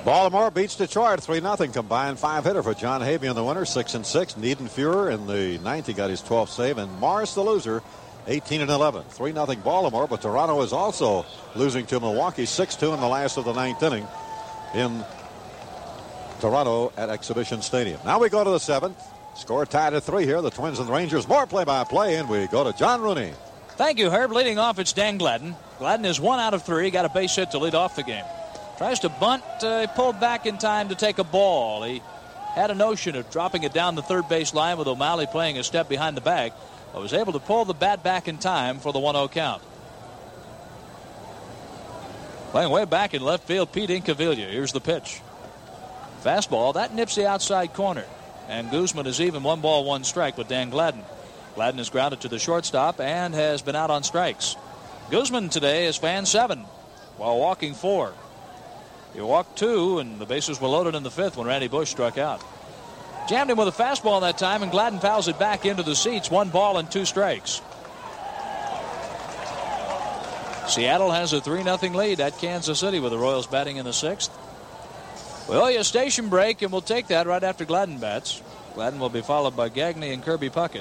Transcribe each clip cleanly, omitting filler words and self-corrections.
Baltimore beats Detroit 3-0. Combined 5-hitter for John Havey in the winner, 6-6. Niedenfuhrer in the ninth, he got his 12th save. And Morris, the loser, 18-11. 3-0 Baltimore, but Toronto is also losing to Milwaukee 6-2 in the last of the ninth inning in Toronto at Exhibition Stadium. Now we go to the seventh. Score tied at 3 here. The Twins and the Rangers. More play-by-play, and we go to John Rooney. Thank you, Herb. Leading off, it's Dan Gladden. Gladden is 1 out of 3. Got a base hit to lead off the game. Tries to bunt. He pulled back in time to take a ball. He had a notion of dropping it down the third base line with O'Malley playing a step behind the bag, but was able to pull the bat back in time for the 1-0 count. Playing way back in left field, Pete Incaviglia. Here's the pitch. Fastball. That nips the outside corner. And Guzman is even 1 ball, 1 strike with Dan Gladden. Gladden is grounded to the shortstop and has been out on strikes. Guzman today is fan 7 while walking 4. He walked 2, and the bases were loaded in the 5th when Randy Bush struck out. Jammed him with a fastball that time, and Gladden fouls it back into the seats. 1 ball and 2 strikes. Seattle has a 3-0 lead at Kansas City with the Royals batting in the 6th. We owe you a station break, and we'll take that right after Gladden bats. Gladden will be followed by Gagne and Kirby Puckett.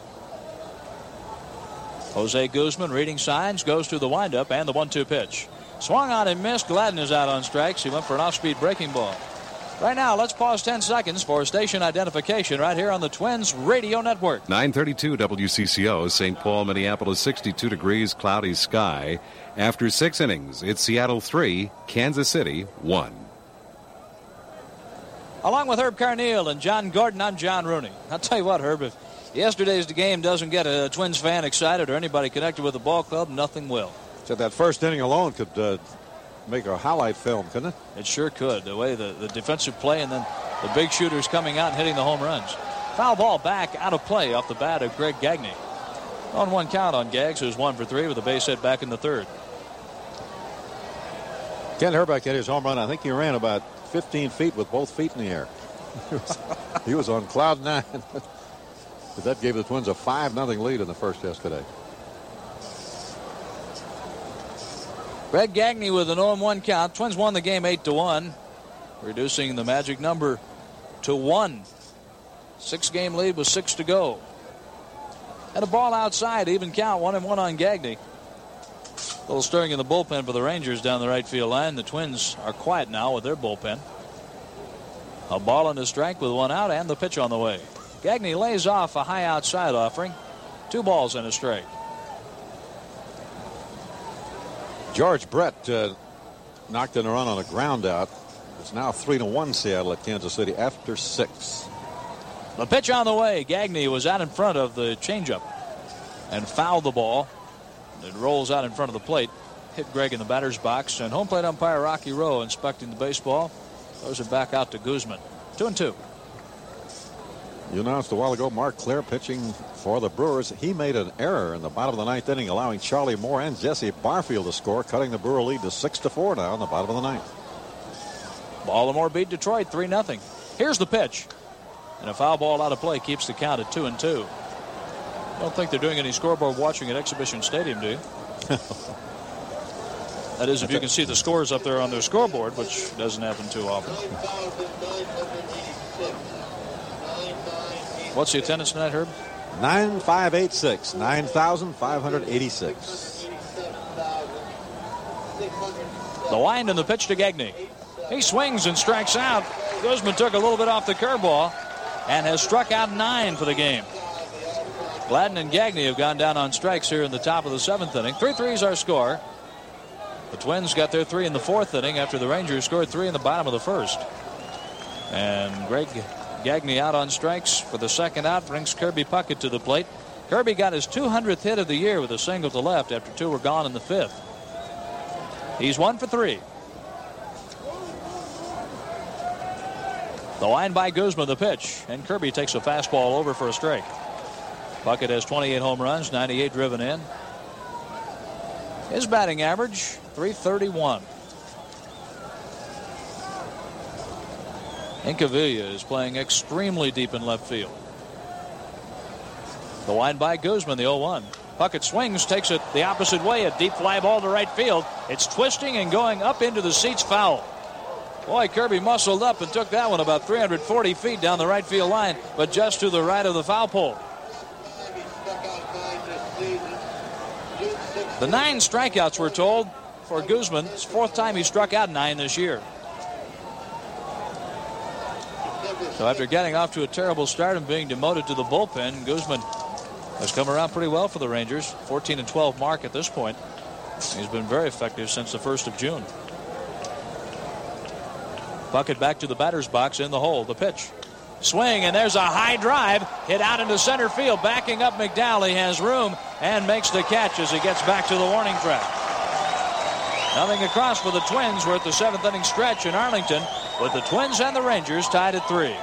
Jose Guzman reading signs, goes to the windup and the 1-2 pitch. Swung on and missed. Gladden is out on strikes. He went for an off-speed breaking ball. Right now, let's pause 10 seconds for station identification right here on the Twins Radio Network. 932 WCCO, St. Paul, Minneapolis, 62 degrees, cloudy sky. After 6 innings, it's Seattle 3, Kansas City 1. Along with Herb Carneal and John Gordon, I'm John Rooney. I'll tell you what, Herb, if yesterday's game doesn't get a Twins fan excited or anybody connected with the ball club, nothing will. So that first inning alone could make a highlight film, couldn't it? It sure could. The way the defensive play and then the big shooters coming out and hitting the home runs. Foul ball back out of play off the bat of Greg Gagne. On 1 count on Gags, who's 1 for 3 with a base hit back in the 3rd. Ken Hrbek hit his home run. I think he ran about 15 feet with both feet in the air. He was on cloud 9. But that gave the Twins a 5-0 lead in the first yesterday. Greg Gagne with an 0-1 count. Twins won the game 8-1, reducing the magic number to 1. 6-game lead with 6 to go. And a ball outside, even count, 1-1 on Gagne. A little stirring in the bullpen for the Rangers down the right field line. The Twins are quiet now with their bullpen. A ball and a strike with 1 out and the pitch on the way. Gagne lays off a high outside offering. 2 balls and a strike. George Brett knocked in a run on a ground out. It's now 3-1 Seattle at Kansas City after 6. The pitch on the way. Gagne was out in front of the changeup and fouled the ball. It rolls out in front of the plate. Hit Greg in the batter's box. And home plate umpire Rocky Rowe inspecting the baseball. Throws it back out to Guzman. 2-2. You announced a while ago Mark Claire pitching for the Brewers. He made an error in the bottom of the 9th inning, allowing Charlie Moore and Jesse Barfield to score, cutting the Brewer lead to 6-4 now in the bottom of the 9th. Baltimore beat Detroit 3-0. Here's the pitch. And a foul ball out of play keeps the count at 2-2. Don't think they're doing any scoreboard watching at Exhibition Stadium, do you? That is, if you can see the scores up there on their scoreboard, which doesn't happen too often. What's the attendance tonight, Herb? 9,586. 9,586. The wind and the pitch to Gagne. He swings and strikes out. Guzman took a little bit off the curveball and has struck out 9 for the game. Gladden and Gagne have gone down on strikes here in the top of the 7th inning. 3-3 is our score. The Twins got their 3 in the 4th inning after the Rangers scored 3 in the bottom of the 1st. And Greg Gagne out on strikes for the 2nd out brings Kirby Puckett to the plate. Kirby got his 200th hit of the year with a single to left after 2 were gone in the 5th. He's 1 for 3. The line by Guzman, the pitch, and Kirby takes a fastball over for a strike. Puckett has 28 home runs, 98 driven in. His batting average, .331. Incaviglia is playing extremely deep in left field. The line by Guzman, the 0-1. Puckett swings, takes it the opposite way, a deep fly ball to right field. It's twisting and going up into the seats, foul. Boy, Kirby muscled up and took that one about 340 feet down the right field line, but just to the right of the foul pole. The 9 strikeouts, we're told, for Guzman. It's the 4th time he struck out 9 this year. So after getting off to a terrible start and being demoted to the bullpen, Guzman has come around pretty well for the Rangers. 14-12 mark at this point. He's been very effective since the 1st of June. Bucket back to the batter's box in the hole. The pitch. Swing, and there's a high drive hit out into center field. Backing up McDowell. He has room and makes the catch as he gets back to the warning track. Nothing across for the Twins. We're at the 7th inning stretch in Arlington with the Twins and the Rangers tied at 3.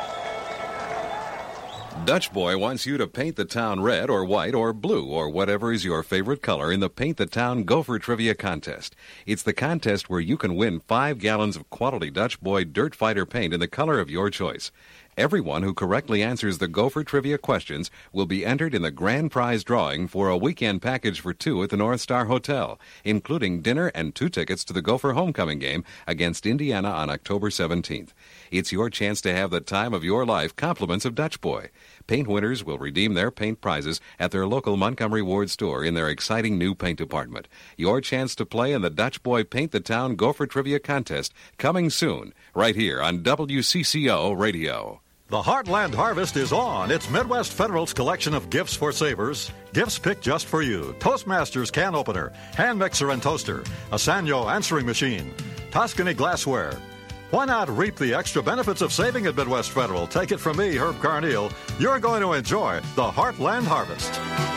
Dutch Boy wants you to paint the town red or white or blue or whatever is your favorite color in the Paint the Town Gopher Trivia Contest. It's the contest where you can win 5 gallons of quality Dutch Boy Dirt Fighter paint in the color of your choice. Everyone who correctly answers the Gopher Trivia questions will be entered in the grand prize drawing for a weekend package for 2 at the North Star Hotel, including dinner and 2 tickets to the Gopher homecoming game against Indiana on October 17th. It's your chance to have the time of your life, compliments of Dutch Boy. Paint winners will redeem their paint prizes at their local Montgomery Ward store in their exciting new paint department. Your chance to play in the Dutch Boy Paint the Town Gopher Trivia Contest coming soon, right here on WCCO Radio. The Heartland Harvest is on. It's Midwest Federal's collection of gifts for savers. Gifts picked just for you. Toastmasters can opener, hand mixer and toaster, a Sanyo answering machine, Tuscany glassware. Why not reap the extra benefits of saving at Midwest Federal? Take it from me, Herb Carneal. You're going to enjoy the Heartland Harvest.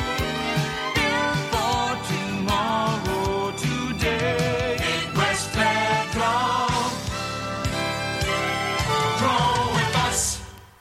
For tomorrow, today, Midwest Federal. Grow with us.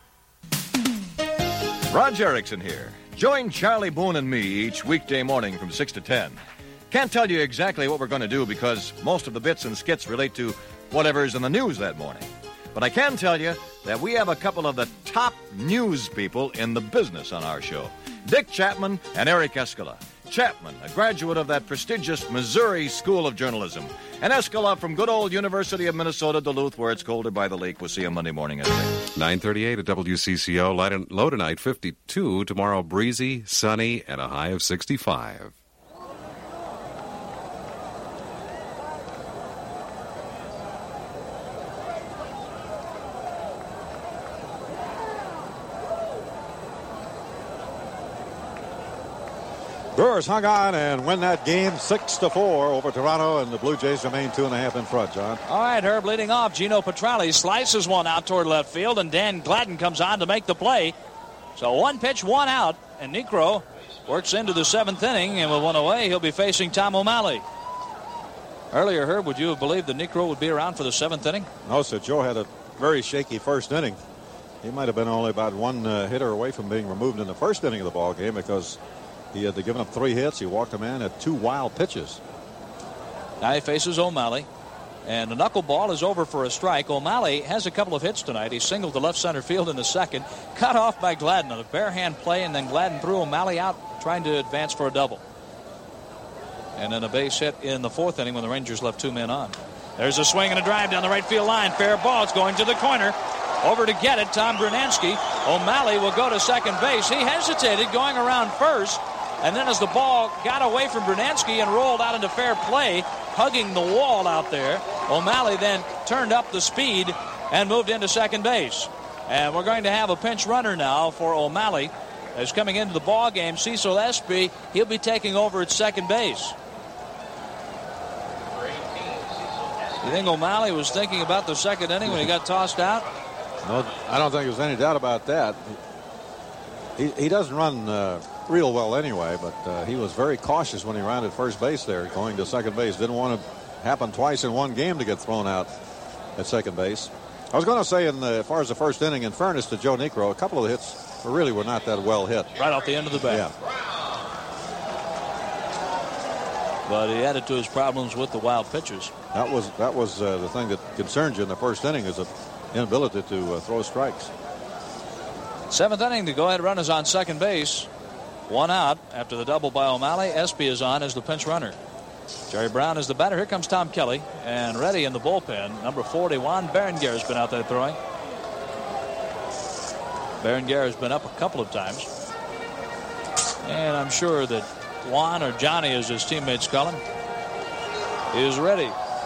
Rog Erickson here. Join Charlie Boone and me each weekday morning from 6 to 10. Can't tell you exactly what we're going to do because most of the bits and skits relate to whatever's in the news that morning. But I can tell you that we have a couple of the top news people in the business on our show. Dick Chapman and Eric Escala. Chapman, a graduate of that prestigious Missouri School of Journalism. And Escala from good old University of Minnesota, Duluth, where it's colder by the lake. We'll see you Monday morning at 6. 9:38 at WCCO. Low tonight, 52. Tomorrow, breezy, sunny, and a high of 65. Brewers hung on and win that game 6-4 over Toronto, and the Blue Jays remain 2.5 in front, John. All right, Herb leading off. Gino Petralli slices one out toward left field, and Dan Gladden comes on to make the play. So 1 pitch, 1 out, and Niekro works into the 7th inning, and with 1 away, he'll be facing Tom O'Malley. Earlier, Herb, would you have believed that Niekro would be around for the 7th inning? No, sir. Joe had a very shaky first inning. He might have been only about 1 hitter away from being removed in the first inning of the ball game because he had given up 3 hits. He walked a man at 2 wild pitches. Now he faces O'Malley, and the knuckleball is over for a strike. O'Malley has a couple of hits tonight. He singled to left center field in the second, cut off by Gladden on a bare hand play, and then Gladden threw O'Malley out trying to advance for a double. And then a base hit in the 4th inning when the Rangers left 2 men on. There's a swing and a drive down the right field line. Fair ball. It's going to the corner. Over to get it, Tom Brunansky. O'Malley will go to second base. He hesitated going around first. And then as the ball got away from Brunansky and rolled out into fair play, hugging the wall out there, O'Malley then turned up the speed and moved into second base. And we're going to have a pinch runner now for O'Malley. As coming into the ball game, Cecil Espy, he'll be taking over at second base. You think O'Malley was thinking about the second inning when he got tossed out? No, I don't think there's any doubt about that. He doesn't run real well anyway, but he was very cautious when he rounded first base there, going to second base. Didn't want to happen twice in one game to get thrown out at second base. I was going to say, as far as the first inning, in fairness to Joe Niekro, a couple of the hits really were not that well hit. Right off the end of the bat. Yeah. But he added to his problems with the wild pitches. That was the thing that concerned you in the first inning, is the inability to throw strikes. 7th inning, the go-ahead run is on second base. 1 out after the double by O'Malley. Espy is on as the pinch runner. Jerry Brown is the batter. Here comes Tom Kelly. And ready in the bullpen, number 40, Juan Berenguer has been out there throwing. Berenguer has been up a couple of times. And I'm sure that Juan, or Johnny as his teammates call him, is ready.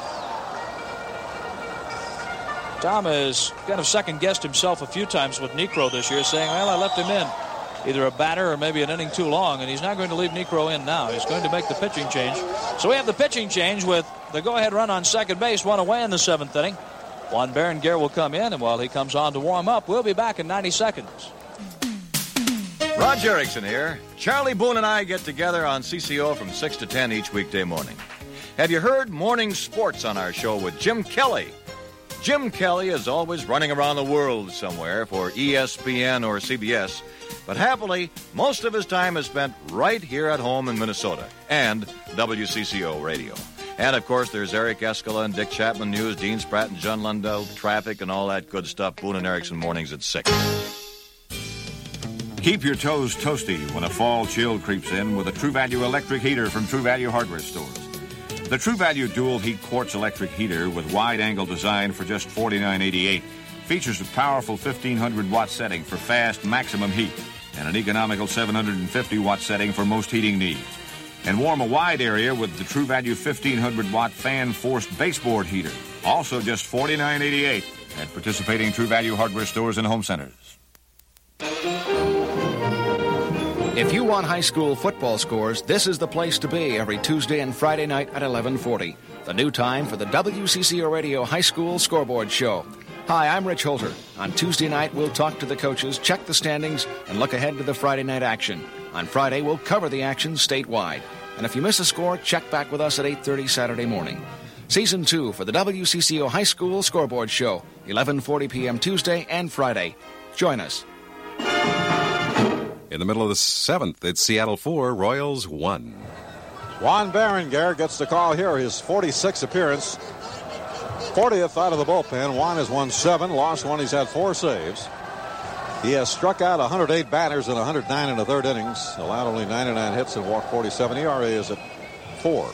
Tom has kind of second-guessed himself a few times with Niekro this year, saying, well, I left him in either a batter or maybe an inning too long, and he's not going to leave Niekro in now. He's going to make the pitching change. So we have the pitching change with the go-ahead run on second base, one away in the 7th inning. Juan Berenguer will come in, and while he comes on to warm up, we'll be back in 90 seconds. Roger Erickson here. Charlie Boone and I get together on CCO from 6 to 10 each weekday morning. Have you heard morning sports on our show with Jim Kelly? Jim Kelly is always running around the world somewhere for ESPN or CBS, but happily, most of his time is spent right here at home in Minnesota and WCCO Radio. And, of course, there's Eric Escala and Dick Chapman News, Dean Spratt and John Lundell, traffic and all that good stuff. Boone and Erickson mornings at 6. Keep your toes toasty when a fall chill creeps in with a True Value electric heater from True Value hardware stores. The True Value Dual Heat Quartz electric heater with wide-angle design for just $49.88 features a powerful 1,500-watt setting for fast maximum heat and an economical 750-watt setting for most heating needs. And warm a wide area with the True Value 1,500-watt fan-forced baseboard heater, also just $49.88 at participating True Value hardware stores and home centers. If you want high school football scores, this is the place to be every Tuesday and Friday night at 11:40. The new time for the WCCO Radio High School Scoreboard Show. Hi, I'm Rich Holter. On Tuesday night, we'll talk to the coaches, check the standings, and look ahead to the Friday night action. On Friday, we'll cover the action statewide. And if you miss a score, check back with us at 8:30 Saturday morning. Season 2 for the WCCO High School Scoreboard Show, 11:40 p.m. Tuesday and Friday. Join us. In the middle of the 7th, it's Seattle 4, Royals 1. Juan Berenguer gets the call here, his 46th appearance. 40th out of the bullpen. Juan has won 7, lost 1. He's had 4 saves. He has struck out 108 batters in 109 in the 3rd innings, allowed only 99 hits and walked 47. ERA is at 4.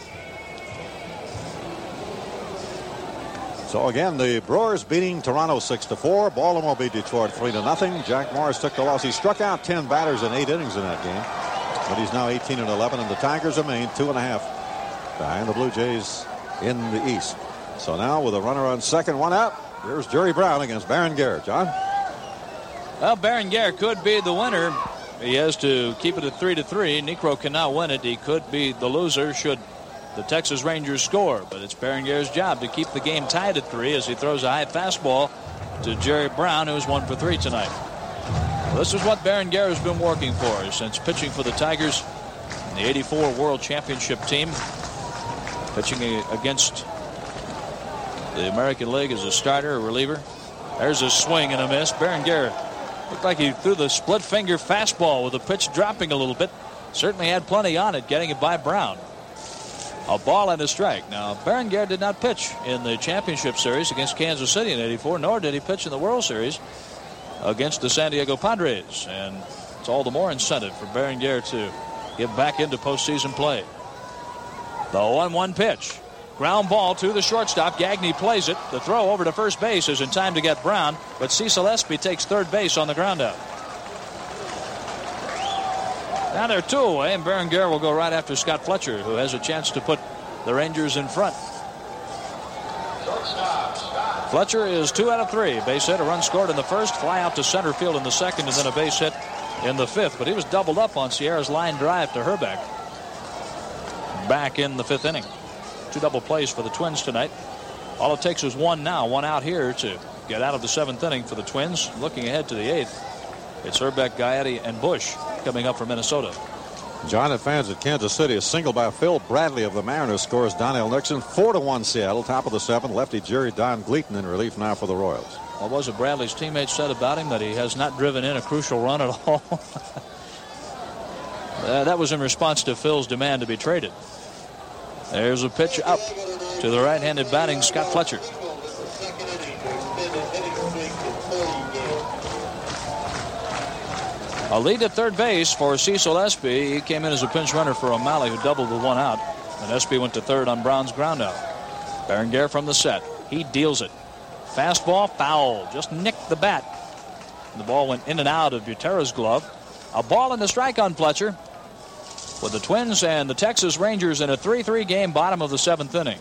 So again, the Brewers beating Toronto 6-4. Baltimore beat Detroit 3-0. Jack Morris took the loss. He struck out 10 batters in 8 innings in that game, but he's now 18-11, and the Tigers remain 2.5 behind the Blue Jays in the East. So now with a runner on second, 1 out, here's Jerry Brown against Berenguer. John? Well, Berenguer could be the winner. He has to keep it at 3-3. Niekro cannot win it. He could be the loser should the Texas Rangers score, but it's Berenguer's job to keep the game tied at 3 as he throws a high fastball to Jerry Brown, who's 1 for 3 tonight. Well, this is what Berenguer has been working for since pitching for the Tigers in the '84 World Championship team, pitching against the American League as a starter, a reliever. There's a swing and a miss. Berenguer looked like he threw the split finger fastball with the pitch dropping a little bit. Certainly had plenty on it, getting it by Brown. A ball and a strike. Now, Berenguer did not pitch in the championship series against Kansas City in '84, nor did he pitch in the World Series against the San Diego Padres. And it's all the more incentive for Berenguer to get back into postseason play. The 1-1 pitch. Ground ball to the shortstop. Gagne plays it. The throw over to first base is in time to get Brown, but Cecil Espy takes third base on the ground out. Now they're 2 away, and Berenguer will go right after Scott Fletcher, who has a chance to put the Rangers in front. Fletcher is 2 out of 3. Base hit, a run scored in the first, fly out to center field in the second, and then a base hit in the 5th. But he was doubled up on Sierra's line drive to Herbeck back in the 5th inning. 2 double plays for the Twins tonight. All it takes is 1 now, 1 out here to get out of the 7th inning for the Twins. Looking ahead to the 8th, it's Herbeck, Gaetti, and Bush coming up from Minnesota. John, at fans at Kansas City, a single by Phil Bradley of the Mariners scores Donnell Nixon. 4-1 Seattle, top of the 7th. Lefty Jerry Don Gleaton in relief now for the Royals. What was it Bradley's teammates said about him? That he has not driven in a crucial run at all. That was in response to Phil's demand to be traded. There's a pitch up to the right-handed batting Scott Fletcher. A lead at third base for Cecil Espy. He came in as a pinch runner for O'Malley, who doubled with 1 out. And Espy went to third on Brown's groundout. Berenguer from the set. He deals it. Fastball, foul. Just nicked the bat. And the ball went in and out of Butera's glove. A ball and a strike on Fletcher, with the Twins and the Texas Rangers in a 3-3 game, bottom of the 7th inning.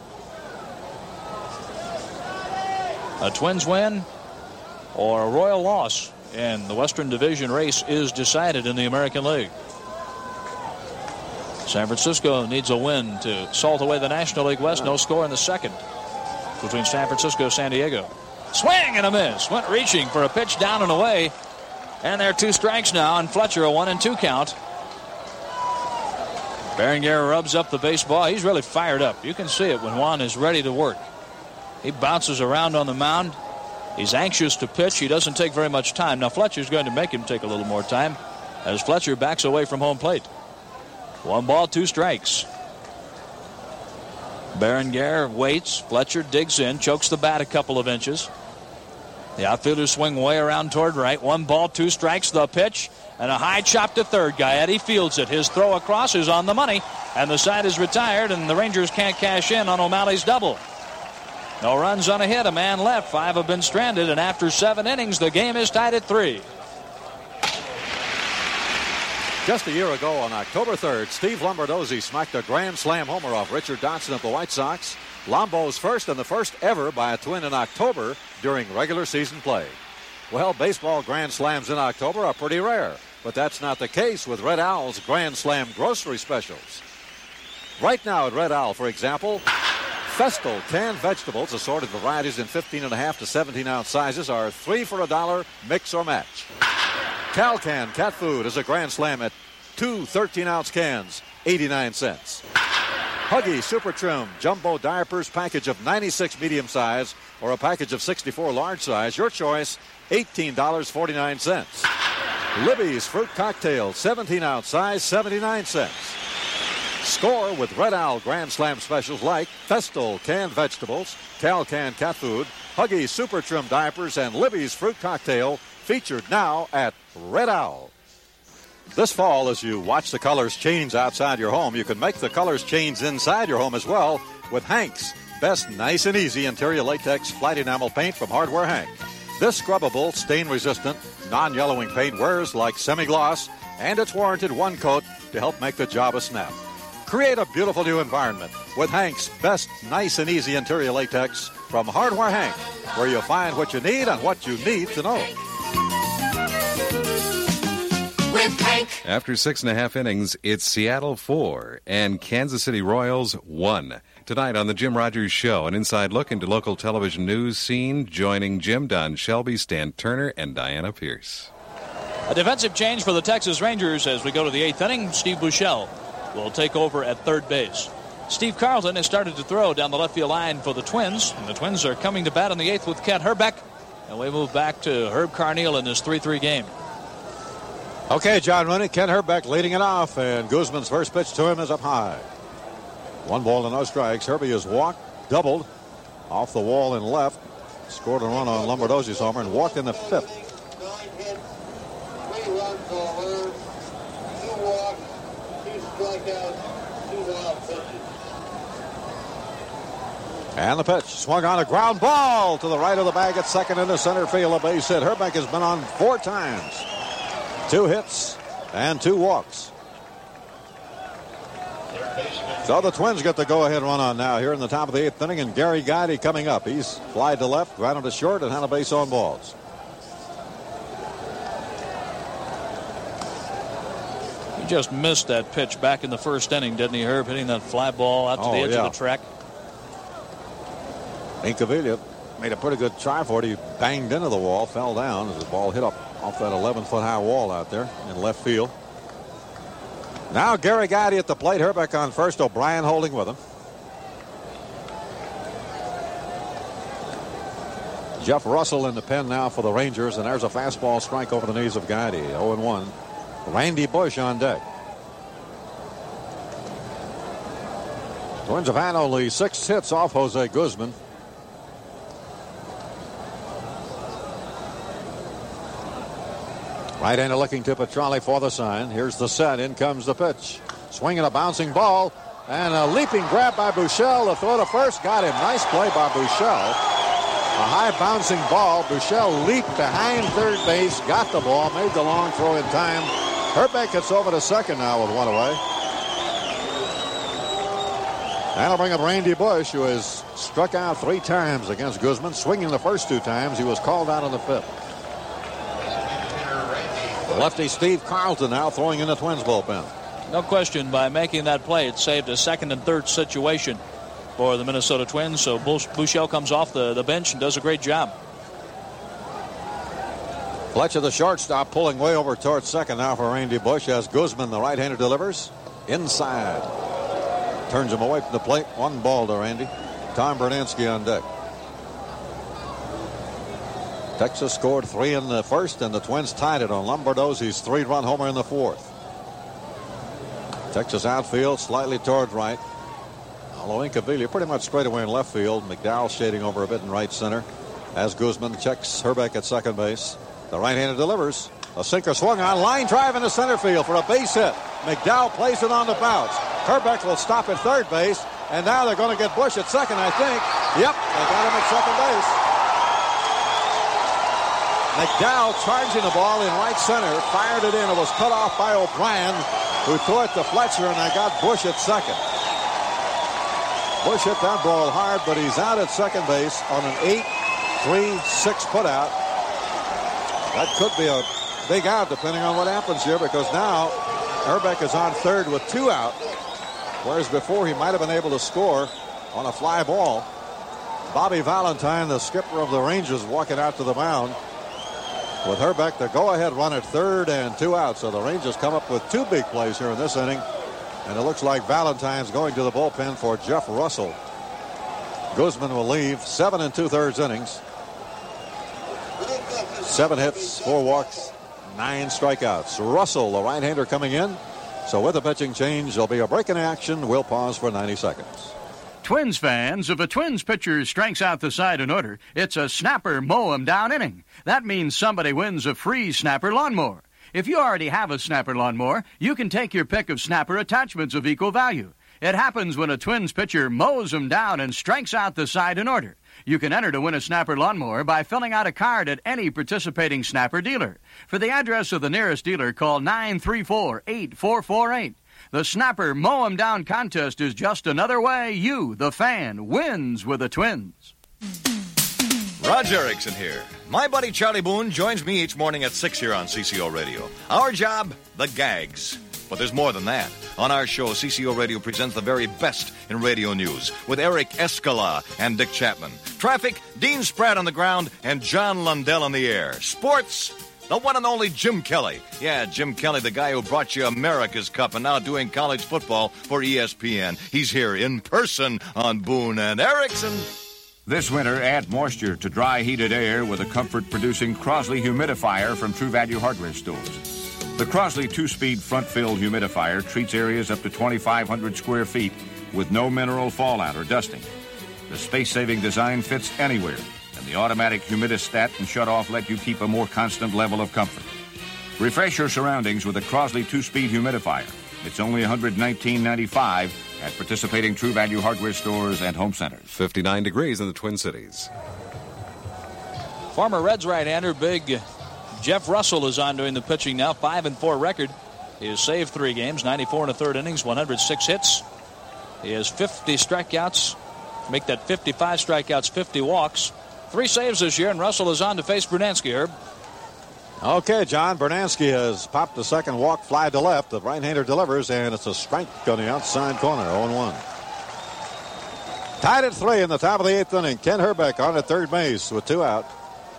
A Twins win or a Royal loss in the Western Division race is decided in the American League. San Francisco needs a win to salt away the National League West. No score in the second between San Francisco and San Diego. Swing and a miss. Went reaching for a pitch down and away. And there are 2 strikes now, and Fletcher a 1-2 count. Berenguer rubs up the baseball. He's really fired up. You can see it when Juan is ready to work. He bounces around on the mound. He's anxious to pitch. He doesn't take very much time. Now Fletcher's going to make him take a little more time as Fletcher backs away from home plate. 1 ball, 2 strikes. Berenguer waits. Fletcher digs in, chokes the bat a couple of inches. The outfielders swing way around toward right. 1 ball, 2 strikes. The pitch and a high chop to third. Gaetti fields it. His throw across is on the money, and the side is retired, and the Rangers can't cash in on O'Malley's double. No runs on a hit, a man left. 5 have been stranded, and after 7 innings, the game is tied at 3. Just a year ago on October 3rd, Steve Lombardozzi smacked a grand slam homer off Richard Dotson of the White Sox. Lombo's first and the first ever by a Twin in October during regular season play. Well, baseball grand slams in October are pretty rare, but that's not the case with Red Owl's Grand Slam grocery specials. Right now at Red Owl, for example, Festal canned vegetables, assorted varieties in 15.5 to 17-ounce sizes, are 3 for $1, mix or match. Calcan cat food is a grand slam at 2 13-ounce cans, 89 cents. Huggy Super Trim Jumbo Diapers package of 96 medium size or a package of 64 large size, your choice, $18.49. Libby's Fruit Cocktail, 17-ounce size, 79 cents. Score with Red Owl Grand Slam specials like Festal canned vegetables, Calcan cat food, Huggy Super Trim diapers, and Libby's Fruit Cocktail, featured now at Red Owl. This fall, as you watch the colors change outside your home, you can make the colors change inside your home as well with Hank's best nice and easy interior latex flat enamel paint from Hardware Hank. This scrubbable, stain-resistant, non-yellowing paint wears like semi-gloss, and it's warranted 1 coat to help make the job a snap. Create a beautiful new environment with Hank's best nice and easy interior latex from Hardware Hank, where you'll find what you need and what you need to know. With Hank. After 6.5 innings, it's Seattle 4 and Kansas City Royals 1. Tonight on the Jim Rogers Show, an inside look into local television news scene. Joining Jim, Don Shelby, Stan Turner, and Diana Pierce. A defensive change for the Texas Rangers as we go to the 8th inning. Steve Buechele will take over at third base. Steve Carlton has started to throw down the left field line for the Twins, and the Twins are coming to bat in the 8th with Kent Hrbek, and we move back to Herb Carneal in this 3-3 game. Okay, John Rooney, Kent Hrbek leading it off, and Guzman's first pitch to him is up high. 1 ball and no strikes. Herbie has walked, doubled off the wall and left, scored a run on Lombardozzi's homer, and walked in the 5th. 3 runs over, 2 walks, 2 strikeouts, 2 wild pitches. And the pitch swung on a ground ball to the right of the bag at second into center field. A base hit. Hrbek has been on 4 times. 2 hits and 2 walks. So the Twins get the go-ahead run on now here in the top of the 8th inning, and Gary Gaetti coming up. He's flied to left, grounded to short, and had a base on balls. He just missed that pitch back in the first inning, didn't he, Herb? Hitting that fly ball out to the edge of the track. Incaviglia made a pretty good try for it. He banged into the wall, fell down as the ball hit up off that 11-foot high wall out there in left field. Now Gary Gaetti at the plate. Hrbek on first. O'Brien holding with him. Jeff Russell in the pen now for the Rangers, and there's a fastball strike over the knees of Gaetti. 0-1. Randy Bush on deck. Twins have had only 6 hits off Jose Guzman. Right-hander looking to Petralli for the sign. Here's the set. In comes the pitch. Swinging a bouncing ball. And a leaping grab by Buechele. The throw to first. Got him. Nice play by Buechele. A high bouncing ball. Buechele leaped behind third base. Got the ball. Made the long throw in time. Hrbek gets over to second now with one away. That'll bring up Randy Bush, who has struck out 3 times against Guzman. Swinging the first 2 times. He was called out in the 5th. Lefty Steve Carlton now throwing in the Twins bullpen. No question, by making that play, it saved a second and third situation for the Minnesota Twins. So Buechele comes off the bench and does a great job. Fletcher, the shortstop, pulling way over towards second now for Randy Bush as Guzman, the right-hander, delivers inside. Turns him away from the plate. 1 ball to Randy. Tom Bernansky on deck. Texas scored 3 in the first, and the Twins tied it on Lombardozzi's 3-run homer in the 4th. Texas outfield slightly toward right. Although Incaviglia pretty much straight away in left field. McDowell shading over a bit in right center as Guzman checks Hrbek at second base. The right-hander delivers. A sinker swung on. Line drive into center field for a base hit. McDowell plays it on the bounce. Hrbek will stop at third base. And now they're going to get Bush at second, I think. Yep, they got him at second base. McDowell charging the ball in right center. Fired it in. It was cut off by O'Brien, who threw it to Fletcher, and I got Bush at second. Bush hit that ball hard, but he's out at second base on an 8-3-6 putout. That could be a big out depending on what happens here, because now Hrbek is on third with 2 out, whereas before he might have been able to score on a fly ball. Bobby Valentine, the skipper of the Rangers, walking out to the mound with Hrbek the go-ahead run at third and 2 out. So the Rangers come up with 2 big plays here in this inning, and it looks like Valentine's going to the bullpen for Jeff Russell. Guzman will leave. 7 2/3 innings. 7 hits, 4 walks, 9 strikeouts. Russell, the right-hander, coming in. So with the pitching change, there'll be a break in action. We'll pause for 90 seconds. Twins fans, if a Twins pitcher strikes out the side in order, it's a snapper mow-em-down inning. That means somebody wins a free snapper lawnmower. If you already have a snapper lawnmower, you can take your pick of snapper attachments of equal value. It happens when a Twins pitcher mows them down and strikes out the side in order. You can enter to win a snapper lawnmower by filling out a card at any participating snapper dealer. For the address of the nearest dealer, call 934-8448. The Snapper Mow 'em Down contest is just another way you, the fan, wins with the Twins. Raj Erickson here. My buddy Charlie Boone joins me each morning at 6 here on CCO Radio. Our job, the gags. But there's more than that. On our show, CCO Radio presents the very best in radio news with Eric Escala and Dick Chapman. Traffic, Dean Spratt on the ground, and John Lundell on the air. Sports, the one and only Jim Kelly. Yeah, Jim Kelly, the guy who brought you America's Cup and now doing college football for ESPN. He's here in person on Boone and Erickson. This winter, add moisture to dry, heated air with a comfort-producing Crosley humidifier from True Value Hardware Stores. The Crosley 2-speed front-filled humidifier treats areas up to 2,500 square feet with no mineral fallout or dusting. The space-saving design fits anywhere, and the automatic humidistat and shutoff let you keep a more constant level of comfort. Refresh your surroundings with a Crosley 2-speed humidifier. It's only $119.95 at participating True Value Hardware Stores and home centers. 59 degrees in the Twin Cities. Former Reds right-hander, big Jeff Russell is on doing the pitching now. 5-4 record. He has saved 3 games, 94 1/3 innings, 106 hits. He has 50 strikeouts. Make that 55 strikeouts, 50 walks. 3 saves this year, and Russell is on to face Bernansky, Herb. Okay, John. Bernansky has popped the second walk fly to left. The right-hander delivers, and it's a strike on the outside corner, 0-1. Tied at 3 in the top of the 8th inning. Ken Hrbek on at third base with 2 out.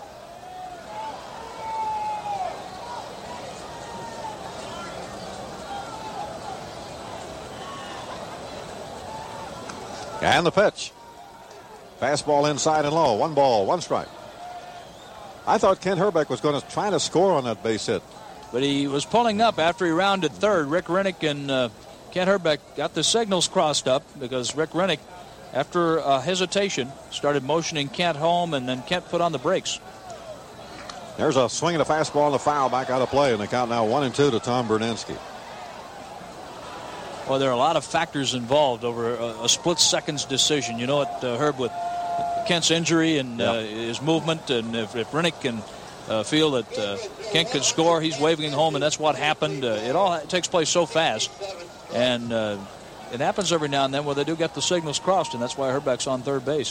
And the pitch. Fastball inside and low. 1 ball, 1 strike. I thought Ken Hrbek was going to try to score on that base hit. But he was pulling up after he rounded third. Rick Rennick and Ken Hrbek got the signals crossed up because Rick Rennick, after hesitation, started motioning Kent home, and then Kent put on the brakes. There's a swing and a fastball and a foul back out of play, and the count now 1-2 to Tom Bernansky. Well, there are a lot of factors involved over a split seconds decision. You know what, Herb, with Kent's injury and his movement, and if Rinnick can feel that Kent could score, he's waving home, and that's what happened. It all takes place so fast, and it happens every now and then where they do get the signals crossed, and that's why Herbeck's on third base.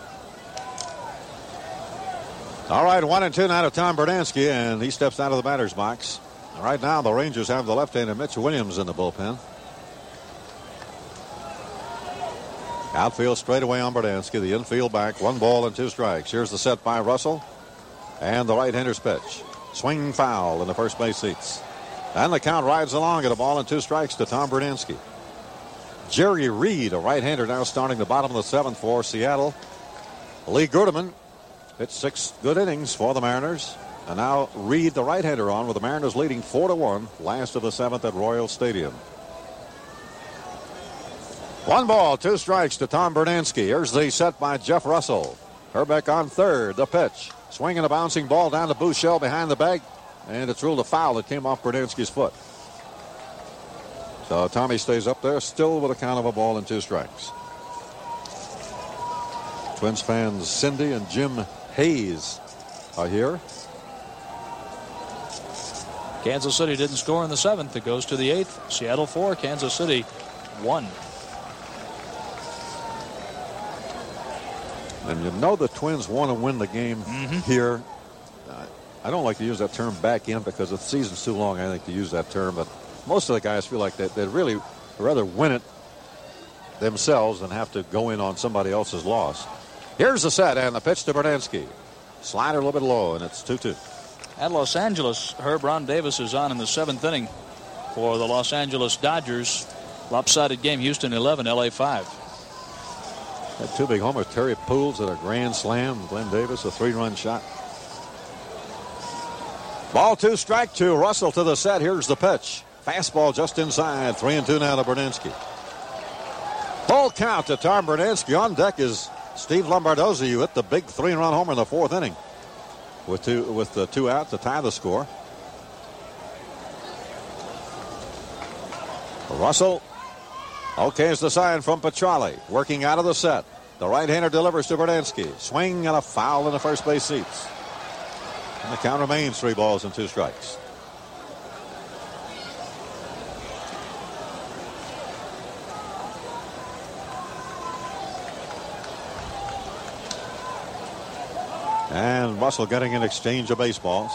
All right, 1-2 now to Tom Berdansky, and he steps out of the batter's box. Right now, the Rangers have the left-hander Mitch Williams in the bullpen. Outfield straightaway on Berdansky. The infield back. 1 ball and 2 strikes. Here's the set by Russell. And the right-hander's pitch. Swing foul in the first base seats. And the count rides along at 1 ball and 2 strikes to Tom Berdansky. Jerry Reed, a right-hander, now starting the bottom of the 7th for Seattle. Lee Guterman pitched 6 good innings for the Mariners. And now Reed, the right-hander, on with the Mariners leading 4-1. Last of the 7th at Royal Stadium. 1 ball, 2 strikes to Tom Berdansky. Here's the set by Jeff Russell. Herbeck on third. The pitch. Swinging a bouncing ball down to Buechele behind the bag. And it's ruled a foul that came off Berdansky's foot. So Tommy stays up there still with a count of 1 ball and 2 strikes. Twins fans Cindy and Jim Hayes are here. Kansas City didn't score in the 7th. It goes to the 8th. Seattle 4, Kansas City 1. And you know the Twins want to win the game here. I don't like to use that term back in because the season's too long, I think, to use that term. But most of the guys feel like they'd really rather win it themselves than have to go in on somebody else's loss. Here's the set and the pitch to Berdansky. Slider a little bit low, and it's 2-2. At Los Angeles, Herb, Ron Davis is on in the 7th inning for the Los Angeles Dodgers. Lopsided game, Houston 11, LA 5. Had 2 big homers. Terry Pools at a grand slam. Glenn Davis a 3-run shot. Ball 2, strike 2. Russell to the set. Here's the pitch. Fastball just inside. 3-2 now to Berdansky. Full count to Tom Berdansky. On deck is Steve Lombardozzi, who hit the big 3-run homer in the 4th inning with the 2 out to tie the score. Russell. Okay, is the sign from Petrali. Working out of the set. The right-hander delivers to Berdansky. Swing and a foul in the first base seats. And the count remains 3 balls and 2 strikes. And Russell getting an exchange of baseballs.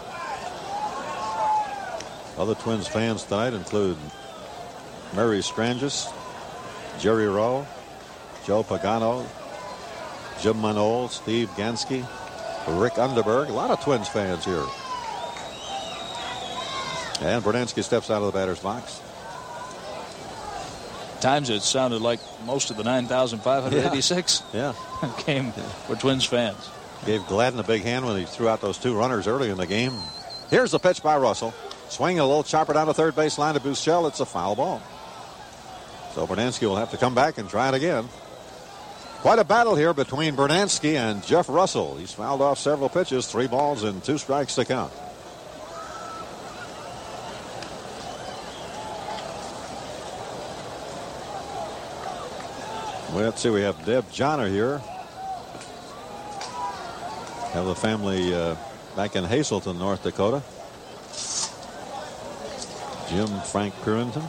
Other Twins fans tonight include Mary Strangis, Jerry Rowe, Joe Pagano, Jim Manole, Steve Gansky, Rick Underberg. A lot of Twins fans here. And Berdansky steps out of the batter's box. Times it sounded like most of the 9,586 came for Twins fans. Gave Gladden a big hand when he threw out those 2 runners early in the game. Here's the pitch by Russell. Swinging a little chopper down the third base line to Buechele. It's a foul ball. So Berdansky will have to come back and try it again. Quite a battle here between Berdansky and Jeff Russell. He's fouled off several pitches. 3 balls and 2 strikes to count. Well, let's see. We have Deb Johnner here. Have the family back in Hazleton, North Dakota. Jim Frank Purinton.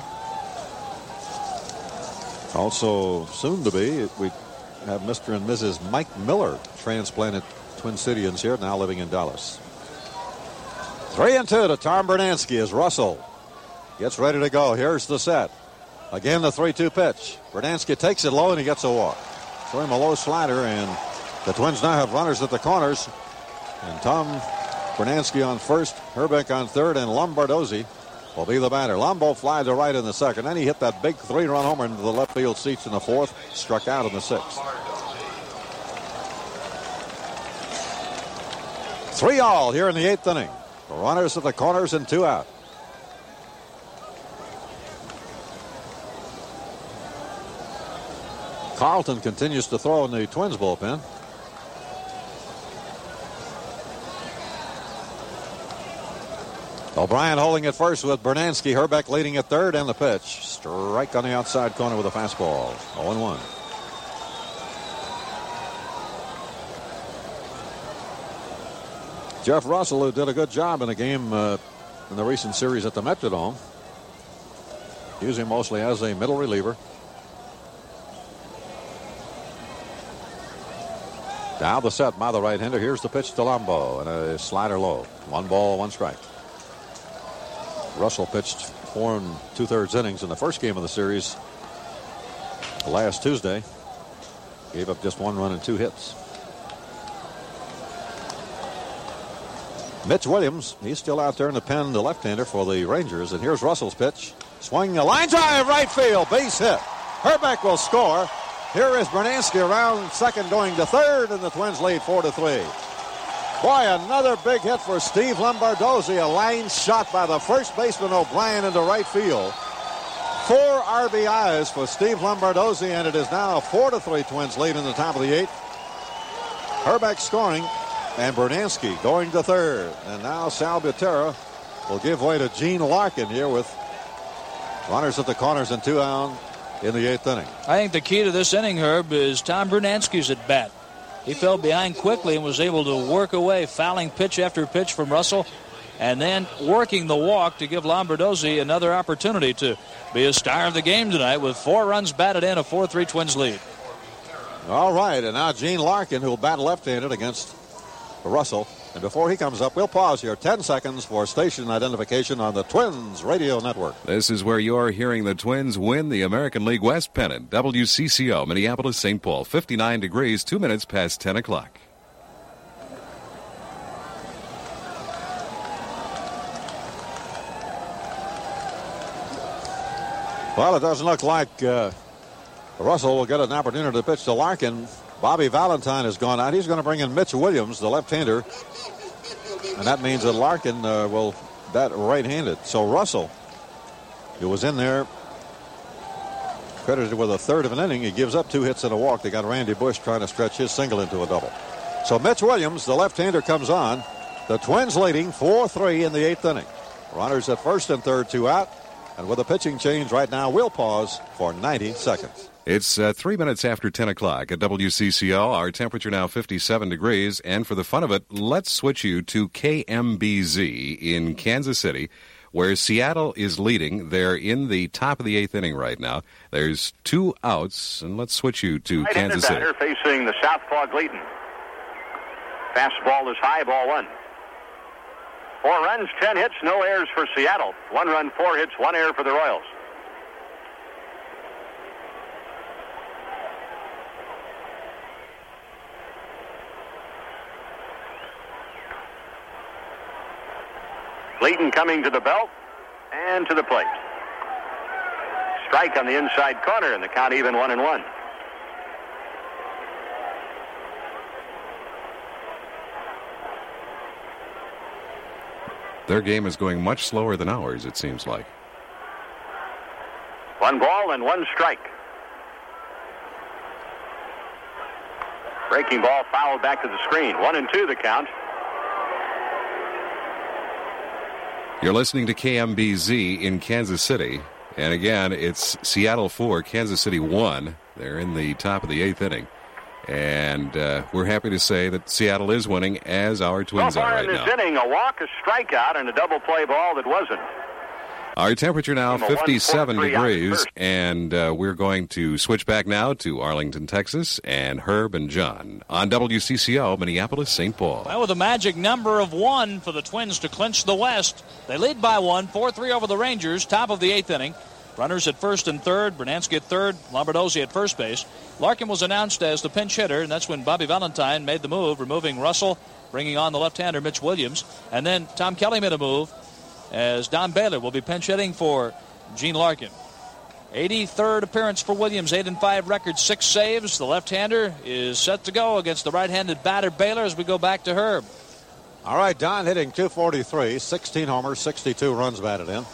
Also soon to be, we have Mr. and Mrs. Mike Miller, transplanted Twin Cityans here, now living in Dallas. 3-2 to Tom Berdansky as Russell gets ready to go. Here's the set. Again, the 3-2 pitch. Berdansky takes it low and he gets a walk. Throw him a low slider, and the Twins now have runners at the corners. And Tom Berdansky on first, Herbeck on third, and Lombardozzi will be the batter. Lombo flied to right in the 2nd. Then he hit that big 3-run homer into the left field seats in the 4th. Struck out in the 6th. 3-all here in the 8th inning. Runners at the corners and 2 out. Carlton continues to throw in the Twins bullpen. O'Brien holding at first with Bernansky. Herbeck leading at third, and the pitch. Strike on the outside corner with a fastball. 0-1. Jeff Russell, who did a good job in a game in the recent series at the Metrodome, using mostly as a middle reliever. Now the set by the right-hander. Here's the pitch to Lombo, and a slider low. 1 ball, 1 strike. Russell pitched 4 2/3 innings in the first game of the series last Tuesday. Gave up just 1 run and 2 hits. Mitch Williams, he's still out there in the pen, the left-hander for the Rangers. And here's Russell's pitch. Swinging a line drive, right field, base hit. Herbeck will score. Here is Bernansky around second, going to third, and the Twins lead 4-3. Boy, another big hit for Steve Lombardozzi. A line shot by the first baseman O'Brien into right field. 4 RBIs for Steve Lombardozzi, and it is now a 4-3 Twins lead in the top of the 8th. Herbeck scoring, and Bernansky going to third. And now Sal Butera will give way to Gene Larkin here with runners at the corners and 2 down in the 8th inning. I think the key to this inning, Herb, is Tom Bernansky's at bat. He fell behind quickly and was able to work away, fouling pitch after pitch from Russell, and then working the walk to give Lombardozzi another opportunity to be a star of the game tonight with 4 runs batted in, a 4-3 Twins lead. All right, and now Gene Larkin, who will bat left-handed against Russell. And before he comes up, we'll pause here 10 seconds for station identification on the Twins Radio Network. This is where you're hearing the Twins win the American League West pennant. WCCO, Minneapolis, St. Paul, 59 degrees, 2 minutes past 10 o'clock. Well, it doesn't look like Russell will get an opportunity to pitch to Larkin. Bobby Valentine has gone out. He's going to bring in Mitch Williams, the left-hander. And that means that Larkin will bat right-handed. So Russell, who was in there, credited with a third of an inning. He gives up 2 hits and a walk. They got Randy Bush trying to stretch his single into a double. So Mitch Williams, the left-hander, comes on. The Twins leading 4-3 in the 8th inning. Runners at first and third, 2 out. And with a pitching change right now, we'll pause for 90 seconds. It's 3 minutes after 10 o'clock at WCCO. Our temperature now 57 degrees. And for the fun of it, let's switch you to KMBZ in Kansas City, where Seattle is leading. They're in the top of the 8th inning right now. There's 2 outs, and let's switch you to Kansas City. Batter facing the southpaw Gleaton. Fastball is high, ball 1. 4 runs, 10 hits, no errors for Seattle. 1 run, 4 hits, 1 error for the Royals. Gleaton coming to the belt and to the plate. Strike on the inside corner, and the count even 1-1. Their game is going much slower than ours, it seems like. 1 ball and 1 strike. Breaking ball fouled back to the screen. 1-2 the count. You're listening to KMBZ in Kansas City. And again, it's Seattle 4, Kansas City 1. They're in the top of the 8th inning. And we're happy to say that Seattle is winning, as our Twins are right now. So far in this inning, a walk, a strikeout, and a double play ball that wasn't. Our temperature now 57 degrees, and we're going to switch back now to Arlington, Texas, and Herb and John on WCCO, Minneapolis, St. Paul. Well, with a magic number of 1 for the Twins to clinch the West. They lead by 1, 4-3 over the Rangers, top of the 8th inning. Runners at first and third, Bernansky at third, Lombardozzi at first base. Larkin was announced as the pinch hitter, and that's when Bobby Valentine made the move, removing Russell, bringing on the left-hander Mitch Williams. And then Tom Kelly made a move, as Don Baylor will be pinch hitting for Gene Larkin. 83rd appearance for Williams, 8-5 record, 6 saves. The left-hander is set to go against the right-handed batter Baylor as we go back to Herb. All right, Don hitting .243, 16 homers, 62 runs batted in.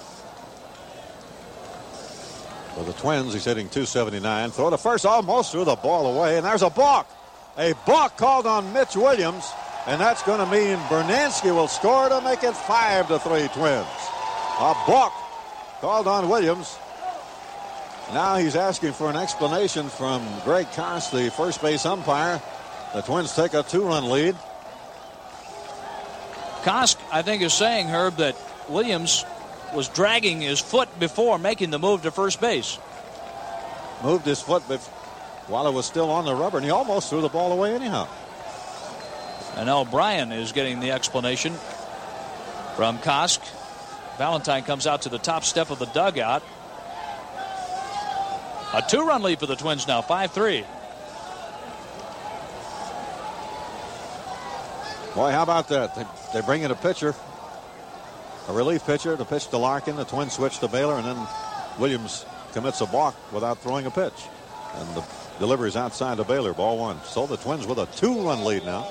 For the Twins, he's hitting .279. Throw to first, almost threw the ball away, and there's a balk. A balk called on Mitch Williams. And that's going to mean Bernansky will score to make it 5-3 Twins. A balk called on Williams. Now he's asking for an explanation from Greg Koss, the first base umpire. The Twins take a 2-run lead. Koss, I think, is saying, Herb, that Williams was dragging his foot before making the move to first base. Moved his foot while it was still on the rubber, and he almost threw the ball away anyhow. And O'Brien is getting the explanation from Koss. Valentine comes out to the top step of the dugout. A 2-run lead for the Twins now, 5-3. Boy, how about that? They bring in a pitcher, a relief pitcher, to pitch to Larkin. The Twins switch to Baylor, and then Williams commits a balk without throwing a pitch. And the delivery is outside to Baylor, ball one. So the Twins with a 2-run lead now.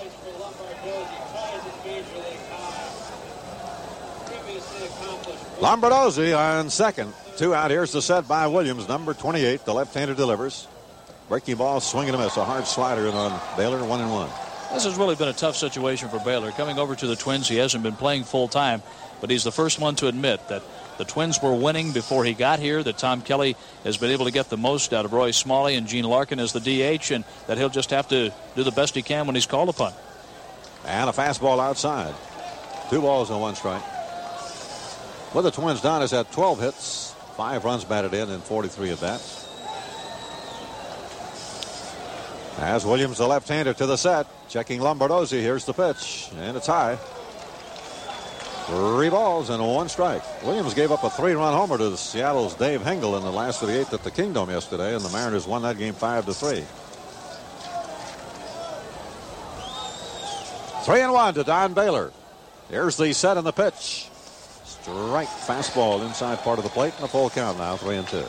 Lombardozzi on second. 2 out. Here's the set by Williams. Number 28. The left-hander delivers. Breaking ball, swing and a miss. A hard slider in on Baylor. 1-1. This has really been a tough situation for Baylor. Coming over to the Twins, he hasn't been playing full time, but he's the first one to admit that the Twins were winning before he got here, that Tom Kelly has been able to get the most out of Roy Smalley and Gene Larkin as the DH, and that he'll just have to do the best he can when he's called upon. And a fastball outside. 2 balls and 1 strike. Well, the Twins, Don has had 12 hits, 5 runs batted in, and 43 at bats. As Williams, the left-hander, to the set. Checking Lombardozzi. Here's the pitch. And it's high. 3 balls and 1 strike. Williams gave up a 3-run homer to Seattle's Dave Hengel in the last of the 8th at the Kingdome yesterday, and the Mariners won that game 5-3. 3-1 to Don Baylor. Here's the set and the pitch. Strike fastball inside part of the plate, and a full count now, 3-2.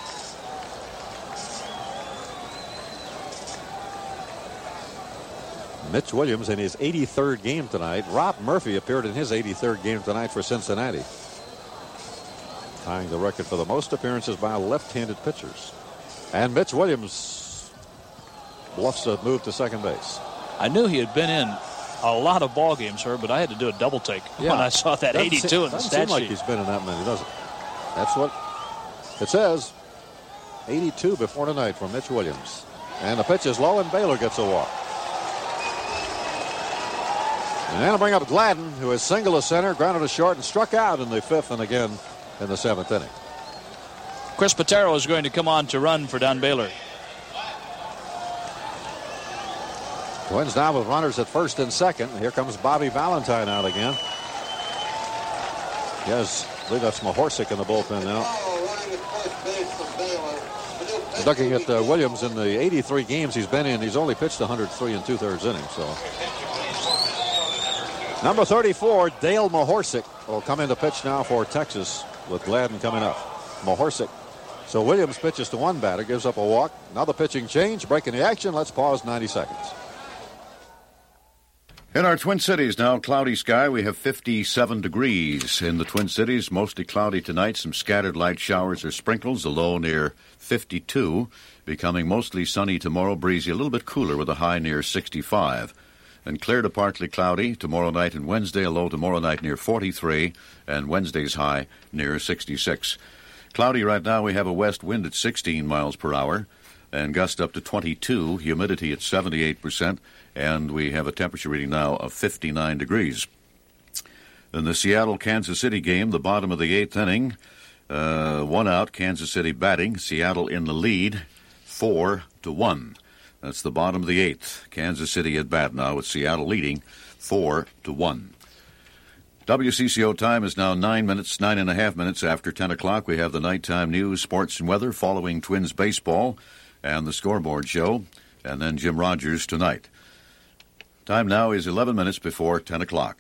Mitch Williams in his 83rd game tonight. Rob Murphy appeared in his 83rd game tonight for Cincinnati, tying the record for the most appearances by left-handed pitchers. And Mitch Williams bluffs a move to second base. I knew he had been in a lot of ball games, Herb, but I had to do a double take when I saw that 82 in the stat sheet. Doesn't seem like he's been in that many, does it? That's what it says. 82 before tonight for Mitch Williams. And the pitch is low, and Baylor gets a walk. And that'll bring up Gladden, who has singled to center, grounded to short, and struck out in the 5th and again in the 7th inning. Chris Patero is going to come on to run for Don Baylor. Twins now with runners at first and second. Here comes Bobby Valentine out again. Yes, I believe that's Mahorsic in the bullpen now. Looking at Williams in the 83 games he's been in, he's only pitched 103 2/3 innings. So, number 34, Dale Mahorsic, will come into pitch now for Texas with Gladden coming up. Mahorsic. So Williams pitches to one batter, gives up a walk. Another pitching change, breaking the action. Let's pause 90 seconds. In our Twin Cities now, cloudy sky. We have 57 degrees in the Twin Cities. Mostly cloudy tonight. Some scattered light showers or sprinkles. The low near 52. Becoming mostly sunny tomorrow. Breezy, a little bit cooler with a high near 65. And clear to partly cloudy tomorrow night and Wednesday. A low tomorrow night near 43. And Wednesday's high near 66. Cloudy right now. We have a west wind at 16 miles per hour. And gust up to 22. Humidity at 78%. And we have a temperature reading now of 59 degrees. In the Seattle-Kansas City game, the bottom of the 8th inning, 1 out, Kansas City batting, Seattle in the lead, 4-1. That's the bottom of the 8th. Kansas City at bat now with Seattle leading 4-1. WCCO time is now 9.5 minutes after 10 o'clock. We have the nighttime news, sports, and weather following Twins baseball and the scoreboard show, and then Jim Rogers tonight. Time now is 11 minutes before 10 o'clock.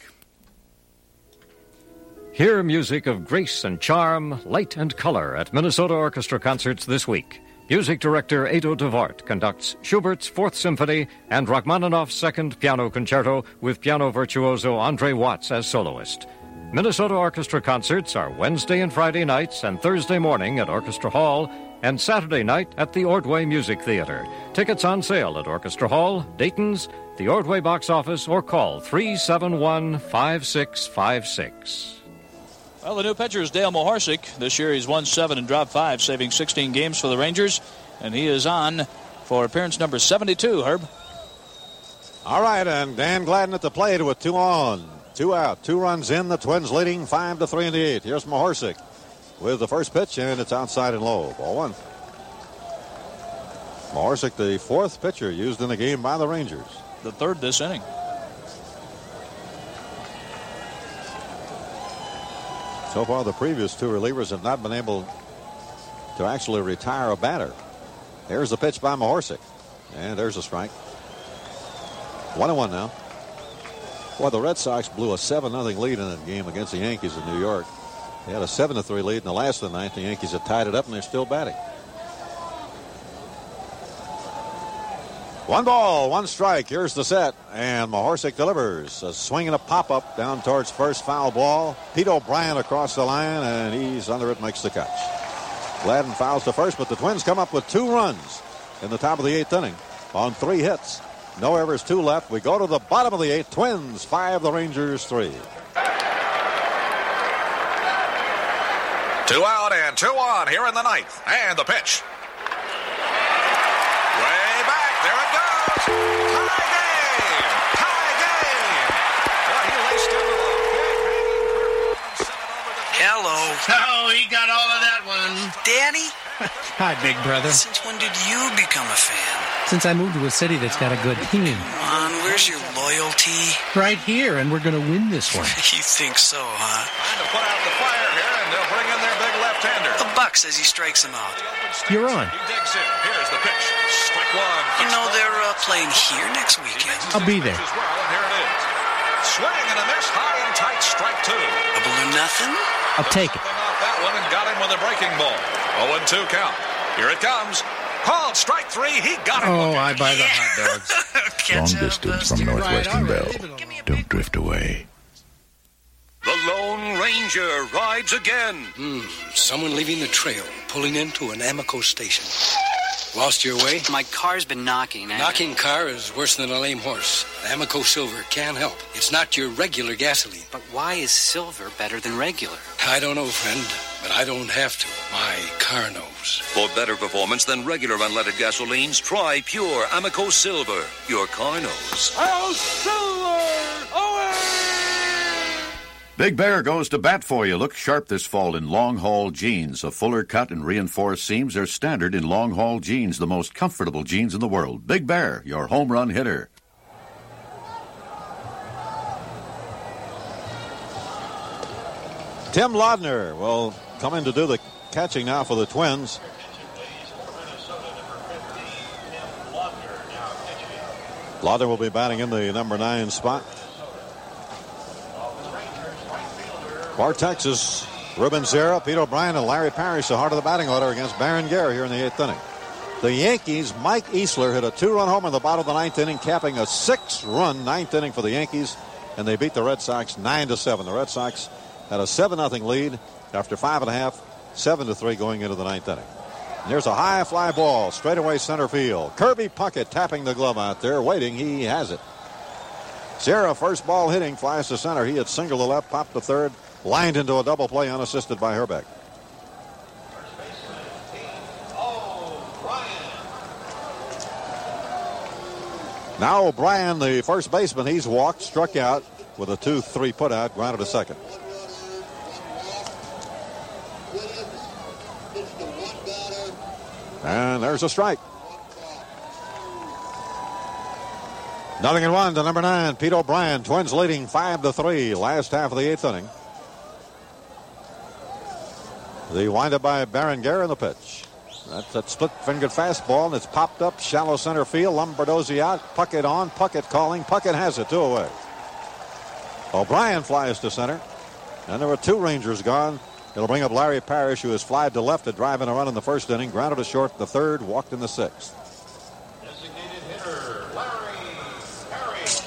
Hear music of grace and charm, light and color at Minnesota Orchestra concerts this week. Music director Edo Devart conducts Schubert's Fourth Symphony and Rachmaninoff's Second Piano Concerto with piano virtuoso Andre Watts as soloist. Minnesota Orchestra concerts are Wednesday and Friday nights and Thursday morning at Orchestra Hall and Saturday night at the Ordway Music Theater. Tickets on sale at Orchestra Hall, Dayton's, the Ordway box office or call 371-5656. Well, the new pitcher is Dale Mahorsek. This year he's won 7 and dropped 5, saving 16 games for the Rangers. And he is on for appearance number 72, Herb. All right, and Dan Gladden at the plate with 2 on, 2 out, 2 runs in. The Twins leading 5-3 in the 8th. Here's Mahorsek with the first pitch, and it's outside and low. Ball 1. Mahorsek, the 4th pitcher used in the game by the Rangers. The 3rd this inning. So far, the previous 2 relievers have not been able to actually retire a batter. There's the pitch by Mahorsek. And there's a strike. 1-1 now. Boy, the Red Sox blew a 7-0 lead in that game against the Yankees in New York. They had a 7-3 lead in the last of the ninth. The Yankees had tied it up, and they're still batting. 1 ball, 1 strike. Here's the set, and Mahorsek delivers. A swing and a pop-up down towards first, foul ball. Pete O'Brien across the line, and he's under it, makes the catch. Gladden fouls to first, but the Twins come up with 2 runs in the top of the 8th inning on 3 hits. No errors, 2 left. We go to the bottom of the 8th. Twins 5, the Rangers 3. 2 out and 2 on here in the 9th. And the pitch. Way back. There it goes. Tie game. Well, he laced into a big hanging curveball and sent it over the field. Hello. Oh, he got all of that one. Danny? Hi, big brother. Since when did you become a fan? Since I moved to a city that's got a good team. Come on, where's your loyalty? Right here, and we're going to win this one. You think so, huh? Trying to put out the fire here, and they'll bring in their big left-hander. The buck says he strikes him out. You're on. He digs in. Here's the pitch. Strike 1. You know they're playing here next weekend. I'll be there. As well, and here it is. Swing and a miss, high and tight, strike 2. A balloon nothing? I'll take it. Off that one and got him with a breaking ball. 0-2 count. Here it comes. Called strike 3. He got him. Oh, I buy the hot dogs. Long distance from Northwestern Bell. Don't drift away. The Lone Ranger rides again. Someone leaving the trail, pulling into an Amoco station. Lost your way? My car's been knocking. Knocking car is worse than a lame horse. Amoco Silver can help. It's not your regular gasoline. But why is silver better than regular? I don't know, friend, but I don't have to. My car knows. For better performance than regular unleaded gasolines, try pure Amoco Silver. Your car knows. Oh, Silver! Big Bear goes to bat for you. Look sharp this fall in long-haul jeans. A fuller cut and reinforced seams are standard in long-haul jeans, the most comfortable jeans in the world. Big Bear, your home run hitter. Tim Laudner will come in to do the catching now for the Twins. Laudner will be batting in the number 9 spot. For Texas, Ruben Zera, Pete O'Brien, and Larry Parrish, the heart of the batting order against Baron Guerra here in the 8th inning. The Yankees, Mike Easler hit a 2-run homer in the bottom of the 9th inning, capping a 6-run 9th inning for the Yankees, and they beat the Red Sox 9-7. The Red Sox had a 7-0 lead after 5.5, 7-3 going into the 9th inning. And there's a high fly ball, straightaway center field. Kirby Puckett tapping the glove out there, waiting. He has it. Zera, first ball hitting, flies to center. He had single to left, popped to third. Lined into a double play unassisted by Herbeck. Now O'Brien, the first baseman, he's walked, struck out with a 2-3 put out, grounded to second. And there's a strike. 0-1 to number 9, Pete O'Brien. Twins leading 5-3, last half of the 8th inning. The windup by Baron Guerra in the pitch. That's that split-fingered fastball, and it's popped up, shallow center field. Lombardozzi out, Puckett on, Puckett calling. Puckett has it, 2 away. O'Brien flies to center, and there were 2 Rangers gone. It'll bring up Larry Parrish, who has flied to left to drive in a run in the first inning, grounded to short in the 3rd, walked in the 6th. Designated hitter, Larry Parrish.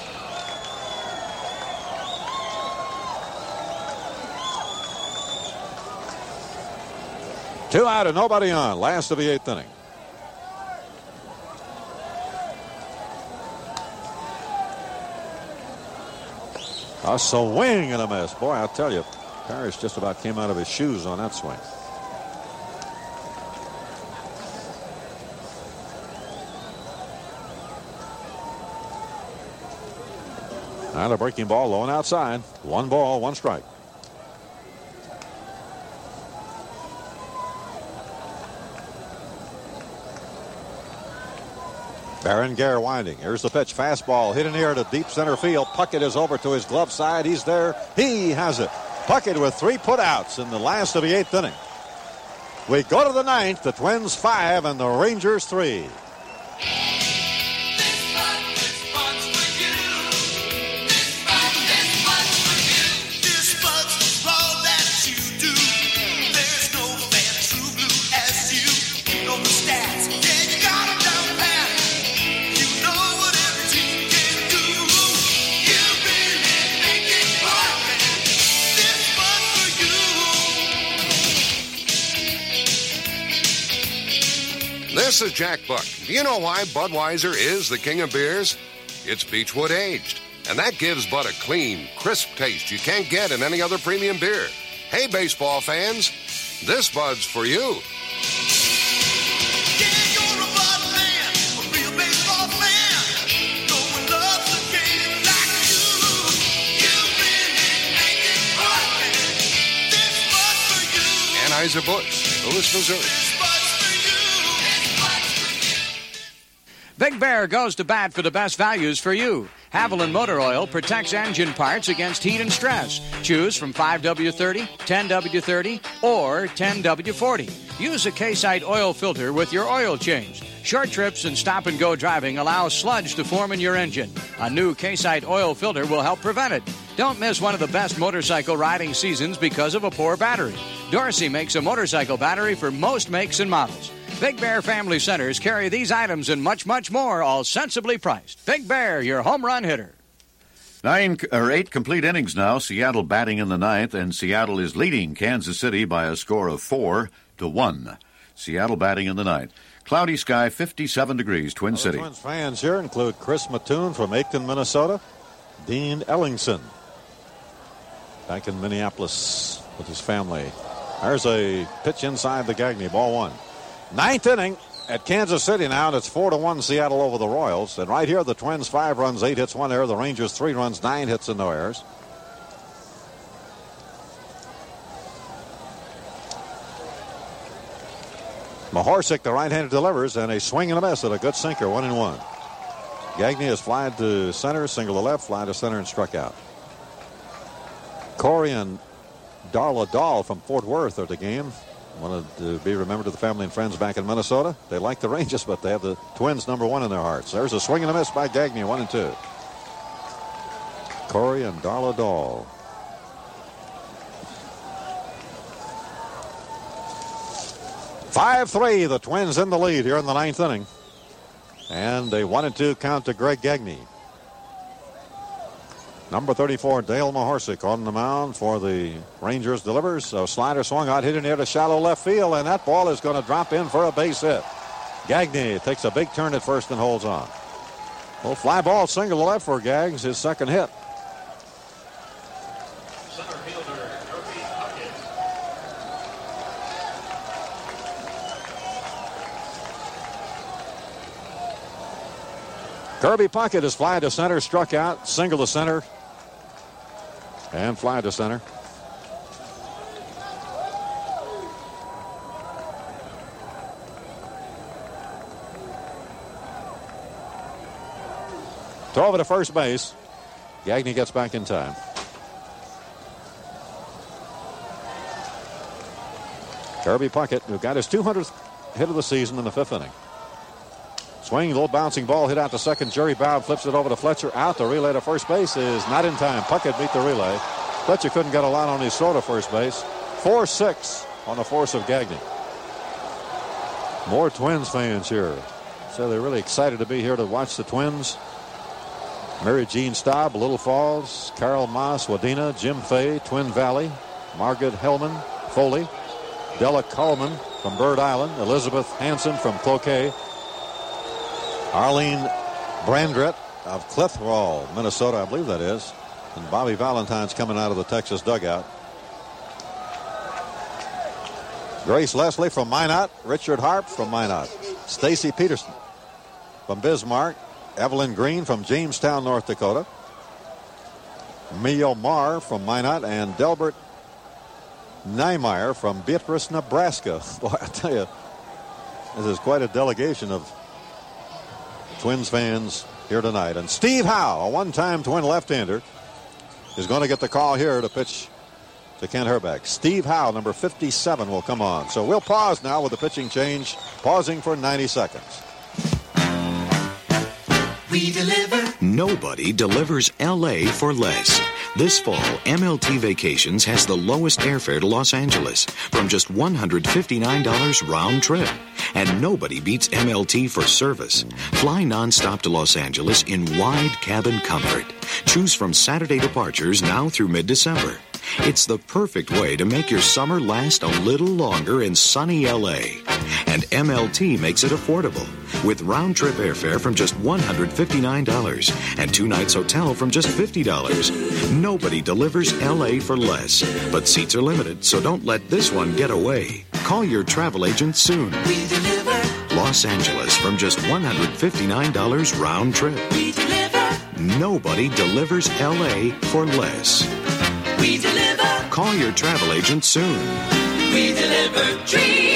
Two out and nobody on. Last of the 8th inning. A swing and a miss. Boy, I'll tell you, Parrish just about came out of his shoes on that swing. Now the breaking ball low and outside. 1 ball, 1 strike. Berenguer winding. Here's the pitch. Fastball hit in the air to deep center field. Puckett is over to his glove side. He's there. He has it. Puckett with 3 putouts in the last of the 8th inning. We go to the 9th. The Twins 5 and the Rangers 3. This is Jack Buck. Do you know why Budweiser is the king of beers? It's Beechwood aged. And that gives Bud a clean, crisp taste you can't get in any other premium beer. Hey, baseball fans, this Bud's for you. Anheuser-Busch, Louis, Missouri. Big Bear goes to bat for the best values for you. Haviland Motor Oil protects engine parts against heat and stress. Choose from 5W30, 10W30, or 10W40. Use a K-Site oil filter with your oil change. Short trips and stop-and-go driving allow sludge to form in your engine. A new K-Site oil filter will help prevent it. Don't miss one of the best motorcycle riding seasons because of a poor battery. Dorsey makes a motorcycle battery for most makes and models. Big Bear Family Centers carry these items and much, much more, all sensibly priced. Big Bear, your home run hitter. 8 complete innings now. Seattle batting in the 9th, and Seattle is leading Kansas City by a score of 4-1. Seattle batting in the 9th. Cloudy sky, 57 degrees, Twin City. Twins fans here include Chris Mattoon from Aiken, Minnesota. Dean Ellingson back in Minneapolis with his family. There's a pitch inside the Gagne, ball 1. 9th inning at Kansas City now, and it's 4-1 Seattle over the Royals. And right here, the Twins 5 runs, 8 hits, 1 error. The Rangers 3 runs, 9 hits, and no errors. Mahorsic, the right-hander, delivers, and a swing and a miss at a good sinker, 1-1. Gagne has fly to center, single to left, fly to center, and struck out. Corey and Darla Dahl from Fort Worth are at the game. Wanted to be remembered to the family and friends back in Minnesota. They like the Rangers, but they have the Twins number 1 in their hearts. There's a swing and a miss by Gagne, 1-2. Corey and Darla Dahl. "5-3, the Twins in the lead here in the 9th inning. And a 1-2 count to Greg Gagne. Number 34, Dale Mahorsic on the mound for the Rangers. Delivers a slider swung out, hit in here to shallow left field, and that ball is going to drop in for a base hit. Gagne takes a big turn at first and holds on. Well, fly ball single to left for Gags, his second hit. Kirby Puckett is fly to center, struck out, single to center, and fly to center. Throw over to first base. Gagne gets back in time. Kirby Puckett, who got his 200th hit of the season in the 5th inning. Swing, little bouncing ball hit out to second. Jerry Bow flips it over to Fletcher. Out. The relay to first base is not in time. Puckett beat the relay. Fletcher couldn't get a line on his throw to first base. 4-6 on the force of Gagne. More Twins fans here. So they're really excited to be here to watch the Twins. Mary Jean Staub, Little Falls, Carol Moss, Wadena, Jim Fay, Twin Valley, Margaret Hellman, Foley, Della Coleman from Bird Island, Elizabeth Hansen from Cloquet, Arlene Brandrett of Clitheroe, Minnesota, I believe that is. And Bobby Valentine's coming out of the Texas dugout. Grace Leslie from Minot. Richard Harp from Minot. Stacy Peterson from Bismarck. Evelyn Green from Jamestown, North Dakota. Mio Marr from Minot. And Delbert Niemeyer from Beatrice, Nebraska. Boy, I tell you, this is quite a delegation of Twins fans here tonight. And Steve Howe, a one-time Twin left-hander, is going to get the call here to pitch to Kent Hrbek. Steve Howe, number 57, will come on. So we'll pause now with the pitching change, pausing for 90 seconds. We deliver. Nobody delivers L.A. for less. This fall, MLT Vacations has the lowest airfare to Los Angeles from just $159 round trip. And nobody beats MLT for service. Fly nonstop to Los Angeles in wide cabin comfort. Choose from Saturday departures now through mid-December. It's the perfect way to make your summer last a little longer in sunny L.A. And MLT makes it affordable with round-trip airfare from just $159 and 2 nights hotel from just $50. Nobody delivers L.A. for less, but seats are limited, so don't let this one get away. Call your travel agent soon. We deliver. Los Angeles from just $159 round trip. We deliver. Nobody delivers L.A. for less. We deliver. Call your travel agent soon. We deliver dreams.